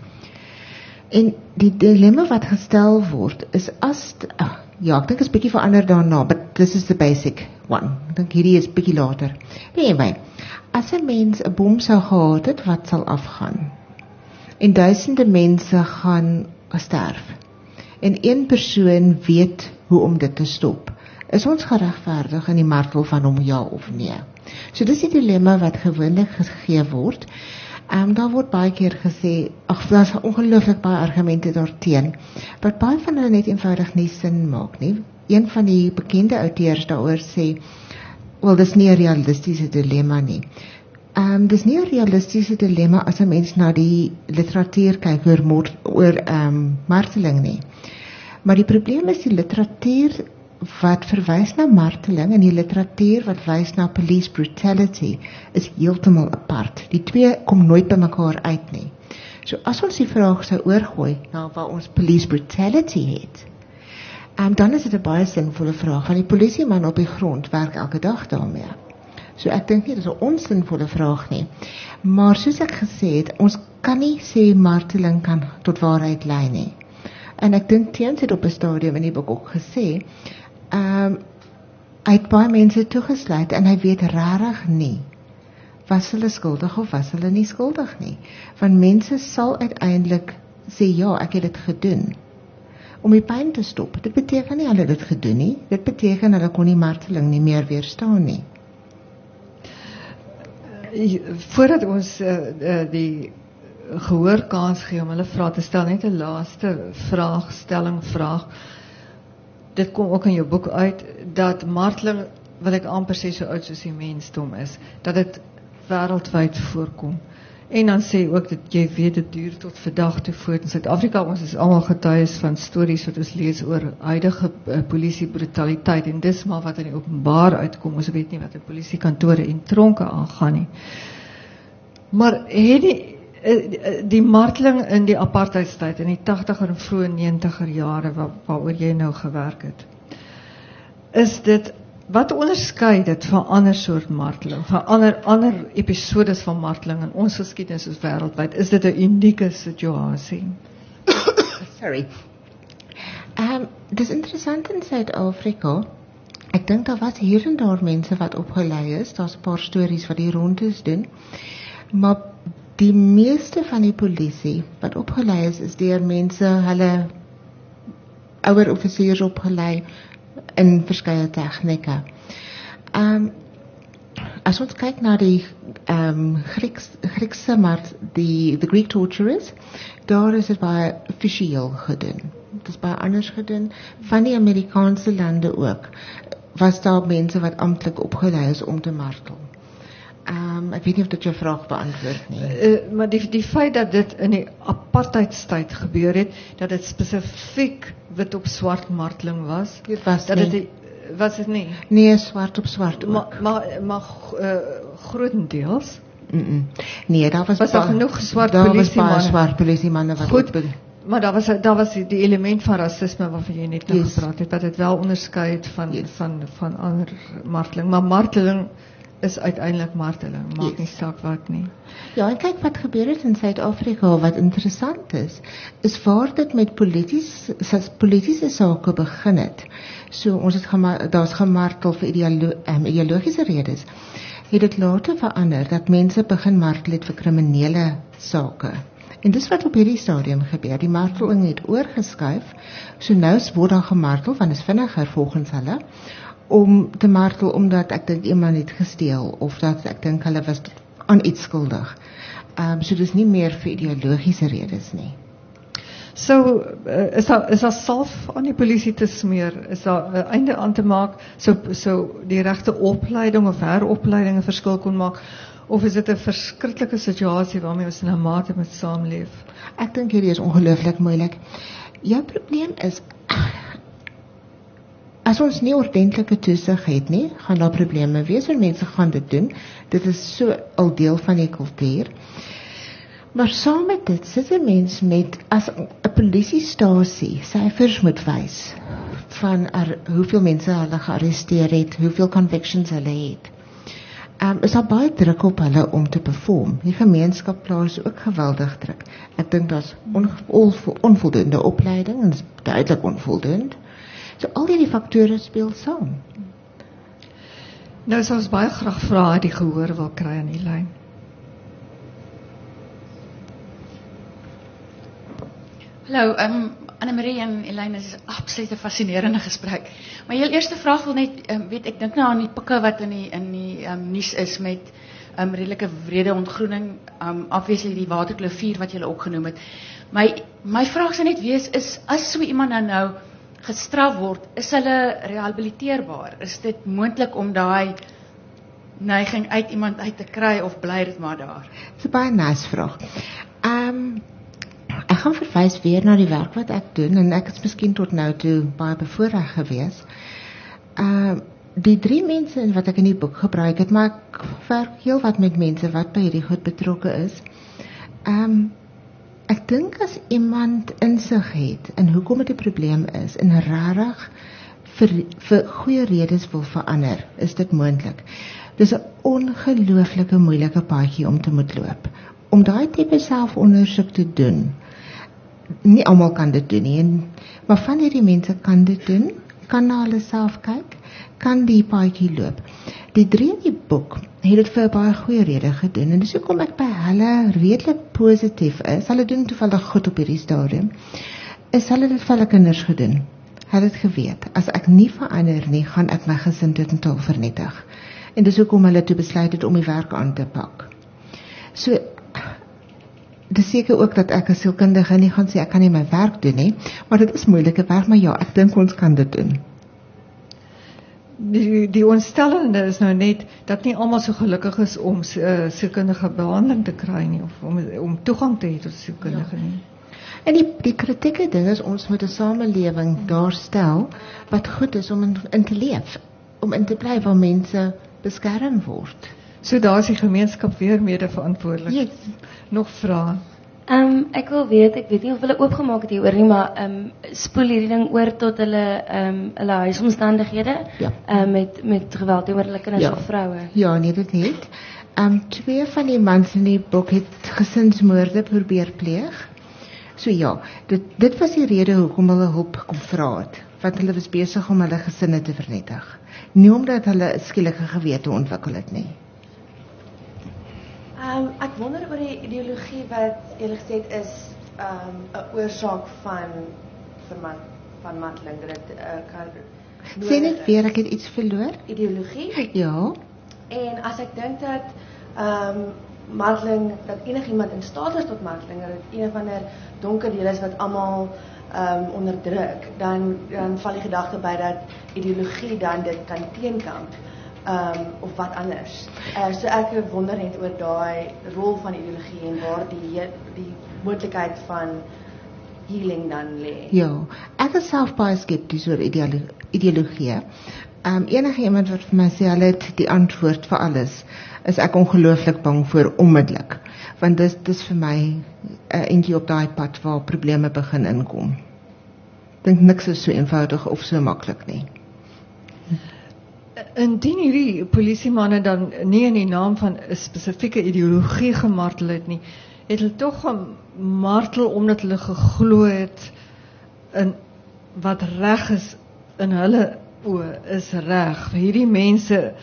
En die dilemma wat gestel word, is as, oh, ja, ek dink is bietjie verander daarna, but this is the basic one. Ek dink hierdie is bietjie later. Maar anyway, as 'n mens 'n bom sou gehad het, wat sal afgaan? En duisende mense gaan sterf. En een persoon weet hoe om dit te stop. Is ons geregverdig in die martel van hom ja of nee? So dis die dilemma wat gewoonlik gegee word. Um, daar word baie keer gesê, ag, daar is ongelooflik baie argumente daarteen, wat baie van hulle net eenvoudig nie sin maak nie. Een van die bekende outeurs daaroor sê, wel, dis nie 'n realistiese dilemma nie. Um, dis nie 'n realistiese dilemma as 'n mens na die literatuur kyk oor, moord, oor um, marteling nie. Maar die probleem is die literatuur wat verwys na marteling en die literatuur wat wys na police brutality is heeltemal apart. Die twee kom nooit by mekaar uit nie. So as ons die vraag sou oorgooi na waar ons police brutality het, um, dan is dit 'n baie sinvolle vraag, want die polisieman op die grond werk elke dag daarmee. So ek dink nie, dit is 'n onsinvolle vraag nie. Maar soos ek gesê het, ons kan nie sê marteling kan tot waarheid lei nie. En ek dink Teens het op 'n stadium in die boek ook gesê, um, hy het baie mense toegesluit en hy weet rarig nie, was hulle skuldig of was hulle nie skuldig nie. Want mense sal uiteindelik sê, ja, ek het dit gedoen. Om die pyn te stop, dit beteken nie hulle het dit gedoen nie, dit beteken hulle kon die marteling nie meer weerstaan nie. Voordat ons uh, uh, die gehoorkans gee om hulle vraag te stel, net 'n laaste vraagstelling vraag. Dit kom ook in jou boek uit, dat marteling, wat ek amper sê so oud soos die mensdom is, dat dit wêreldwyd voorkom. En dan sê ook dat jy weet, dit duur tot vandag toe voort. In Suid-Afrika, ons is almal getuies van stories wat ons lees oor huidige uh, polisiebrutaliteit, en dis maar wat in die openbaar uitkom. Ons weet nie wat in polisiekantore en tronke aangaan nie. Maar het die die marteling in die apartheidstyd in die tagtiger en vroeë negentiger jare waar, waaroor jy nou gewerk het, is dit, wat onderskei dit van ander soort marteling, van ander, ander episodes van marteling in ons geskiedenis as wêreldwyd? Is dit 'n unieke situasie? Sorry. Um, dit is interessant in Suid-Afrika. Ek dink daar was hier en daar mense wat opgelei is, daar's 'n paar stories wat die rondes doen, maar die meeste van die polisie wat opgelei is, is deur mense, hulle ouer offisiers opgelei in verskeie tegnieke. Um, as ons kyk na die um, Grieks, Griekse, maar die the Greek torturers, daar is dit baie offisieel gedoen. Dit is baie anders gedoen. Van die Amerikaanse lande ook, was daar mense wat amptelik opgelei is om te martel. Um, ek weet nie of dit jou vraag beantwoord nie. Uh, maar die, die feit dat dit in die apartheidstyd gebeur het, dat dit spesifiek wit op swart marteling was, Dit was dat nie. dit, was dit nie? Nee, swart op swart ook. Maar, maar, maar uh, grotendeels? Mm -mm. Nee, daar was, Was daar ba- genoeg swart daar was baie polisiemanne? swart polisiemanne wat Goed, ook- maar daar was, daar was die, die element van racisme waarvan jy net nou Yes. gepraat het, wat het wel onderskei het van, Yes. van, van ander marteling. Maar marteling is uiteindelik marteling, maak Yes. nie saak wat nie. Ja, en kyk wat gebeur het in Suid-Afrika, wat interessant is, is waar dit met polities, politiese sake begin het. So ons het gema- daar's gemartel vir ideolo um, ideologiese redes. Het dit later verander dat mense begin martel het vir kriminele sake. En dis wat op hierdie stadium gebeur. Die marteling het oorgeskuif. So nou word daar gemartel, want is vinniger volgens hulle, om te martel omdat ek dink iemand het gesteel of dat ek dink hulle was aan iets skuldig. Um, so dis nie meer vir ideologiese redes nie. So, uh, is daar, is daar salf aan die polisie te smeer? Is daar 'n uh, einde aan te maak, so, so die regte opleiding of heropleiding 'n verskil kon maak? Of is dit 'n verskriklike situasie waarmee ons in 'n mate moet saamleef? Ek dink hierdie is ongelooflik moeilik. Jou probleem is, as ons nie ordentlike toesig het nie, gaan daar probleme wees en mense gaan dit doen. Dit is so al deel van die kultuur. Maar saam met dit sit 'n mens met, as 'n polisiestasie syfers moet wys van er, hoeveel mense hulle gearresteer het, hoeveel convictions hulle het. Um, is daar baie druk op hulle om te perform. Die gemeenskap plaas ook geweldig druk. Ek dink daar's on, onvoldoende opleiding, en dit is duidelik onvoldoende. So al die faktore speel saam. Nou sou ons baie graag vra die gehoor wil kry aan die lyn. Hallo, um, Annemarie en Elaine, dit is 'n absoluut 'n fascinerende gesprek. Maar jou eerste vraag wil net, um, weet ek dink nou aan die pikke wat in die in die um, nuus is met um, redelike wrede ontgroening, um, obviously die Waterkloof vier wat jy ook genoem het. My my vraag sou net wees is, as so iemand nou nou gestraf word, is hulle rehabiliteerbaar? Is dit moontlik om daai neiging uit iemand uit te kry of bly dit maar daar? Dis 'n baie nice vraag. Um, Ek gaan verwys weer na die werk wat ek doen, en ek is miskien tot nou toe baie bevoorreg gewees. Uh, die drie mense wat ek in die boek gebruik het, maar ek werk heel wat met mense wat by hierdie goed betrokke is. Um, ek dink as iemand insig het in hoekom dit 'n probleem is, en regtig vir, vir goeie redes wil verander, is dit moontlik. Dis 'n ongelooflike moeilike paadjie om te moet loop. Om daai tipe selfondersoek te doen, nie almal kan dit doen nie, en, maar van hierdie mense kan dit doen, kan na hulle self kyk, kan die paadjie loop. Die drie in die boek het dit vir 'n baie goeie rede gedoen, en dis hoekom ek by hulle redelik positief is. Hulle doen toevallig goed op hierdie stadium, is hulle dit vir hulle kinders gedoen. Hulle het geweet, as ek nie verander nie, gaan ek my gesin totaal vernietig. En dis hoekom hulle toe besluit het om die werk aan te pak. So, dis seker ook dat ek as sielkundige nie gaan sê ek kan nie my werk doen nie, maar dit is moeilike werk, maar ja, ek dink ons kan dit doen. Die, die ontstellende is nou net dat nie almal so gelukkig is om uh, sielkundige behandeling te kry nie, of om, om toegang te hê tot sielkundige nie. En die, die kritieke ding is, ons moet 'n samelewing daarstel wat goed is om in, in te leef, om in te bly waar mense beskerm word. So daar is die gemeenskap weer mede verantwoordelik. Yes. Nog vrae? Um, ek wil weet, ek weet nie of hulle oopgemaak het hieroor nie, maar um, spoel hierdie ding oor tot hulle um, hulle huisomstandighede, Ja. um, met, met geweld teenoor hulle kinders Ja. of vroue. Ja, nee, dit het. Um, twee van die mans in die boek het gesinsmoorde probeer pleeg. So ja, dit, dit was die rede hoekom hulle hulp kom vra het, want hulle was besig om hulle gesinne te vernietig. Nie omdat hulle 'n skielike gewete ontwikkel het nie. Um, ek wonder oor die ideologie wat julle gesê het is 'n um, oorsaak van vermat van marteling, dat dit uh, kan Sê net weer, ek het iets verloor. ideologie. Ja. En as ek dink dat um, marteling, dat enigiemand in staat is tot marteling, dat dit een of ander donker deel is wat almal um, onderdruk, dan dan val die gedagte by dat ideologie dan dit kan teenkamp. Um, of wat anders. Uh, so ek wonder net oor daai rol van ideologie en waar die die moontlikheid van healing dan lê. Ja, ek is self baie skepties oor ideolo ideologie. Um, enige iemand wat vir my sê hulle het die antwoord vir alles, is ek ongelooflik bang voor onmiddellik. Want dis dis vir my 'n uh, eentjie op daai pad waar probleme begin inkom. Dink niks is so eenvoudig of so maklik nie. Indien hierdie polisiemanne dan nie in die naam van 'n spesifieke ideologie gemartel het nie, het hulle tog gemartel omdat hulle geglo het in wat reg is in hulle oë is reg. Hierdie mense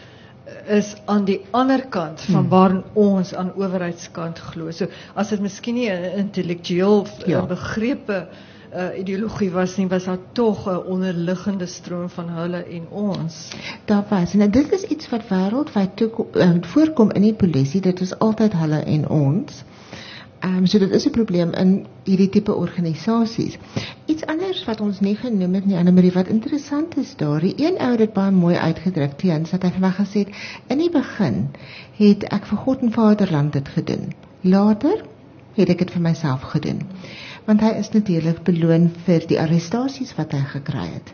is aan die ander kant van hmm. waarin ons aan owerheidskant glo. So as dit miskien nie 'n intellektueel ja. begrepe uh, ideologie was nie, was daar tog 'n onderliggende stroom van hulle en ons. Daar was, en dit is iets wat wêreldwyd uh, voorkom in die polisie, dit is altyd hulle en ons. Um, so dit is 'n probleem in hierdie tipe organisasies. Iets anders wat ons nie genoem het nie, Annemarie, wat interessant is daar, die een ou het dit baie mooi uitgedruk teens, dat hy vir my gesê het, in die begin het ek vir God en Vaderland dit gedoen. Later het ek dit vir myself gedoen. Want hy is natuurlik beloon vir die arrestasies wat hy gekry het.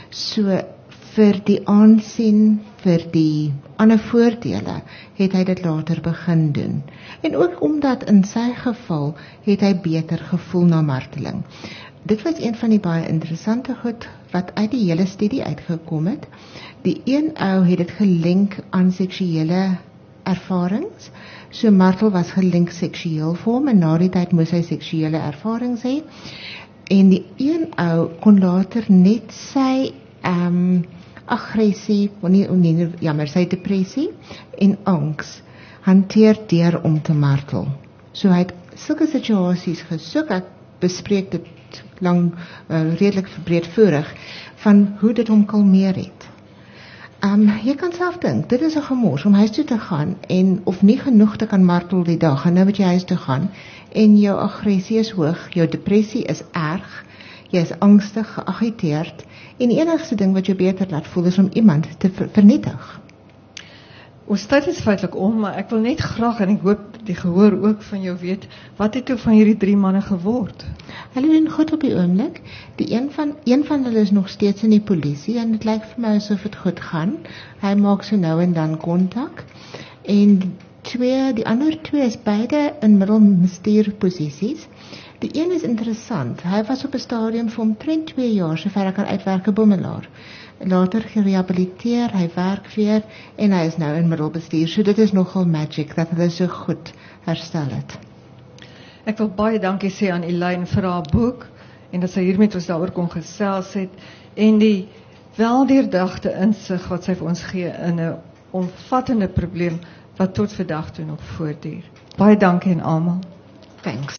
So vir die aansien, vir die ander voordele, het hy dit later begin doen. En ook omdat in sy geval, het hy beter gevoel na marteling. Dit was een van die baie interessante goed, wat uit die hele studie uitgekom het. Die een ou het dit gelink aan seksuele ervarings, so martel was gelink seksueel vir hom, en na die tyd moes hy seksuele ervarings hê. En die een ou kon later net sy um, aggressie, nie, nie, jammer, sy depressie en angs hanteer deur om te martel. So hy het sulke situasies gesoek, ek bespreek dit lang, uh, redelik breedvoerig, van hoe dit hom kalmeer het. Um, jy kan self dink, dit is 'n gemors om huis toe te gaan, en of nie genoeg te kan martel die dag, en nou moet jy huis toe gaan, en jou aggressie is hoog, jou depressie is erg, jy is angstig, geagiteerd, en die enigste ding wat jou beter laat voel is om iemand te ver vernietig. Ons tyd is feitlik om, maar ek wil net graag, en ek hoop die gehoor ook van jou weet, wat het toe van hierdie drie manne geword? Hulle doen goed op die oomblik. Die een van, een van hulle is nog steeds in die polisie, en het lyk vir my asof het goed gaan. Hy maak so nou en dan kontak. En twee, die ander twee is beide in middelbestuurposisies. Die een is interessant. Hy was op 'n stadium vir omtrent twee jaar, sover hy kan uitwerk 'n boemelaar. Later gerehabiliteer, hy werk weer, en hy is nou in middelbestuur. So dit is nogal magic, dat hulle so goed herstel het. Ek wil baie dankie sê aan Elaine vir haar boek, en dat sy hier met ons daaroor kon gesels het, en die weldeurdagte insig wat sy vir ons gee in 'n omvattende probleem, wat tot vandag toe nog voortduur. Baie dankie aan almal. Thanks.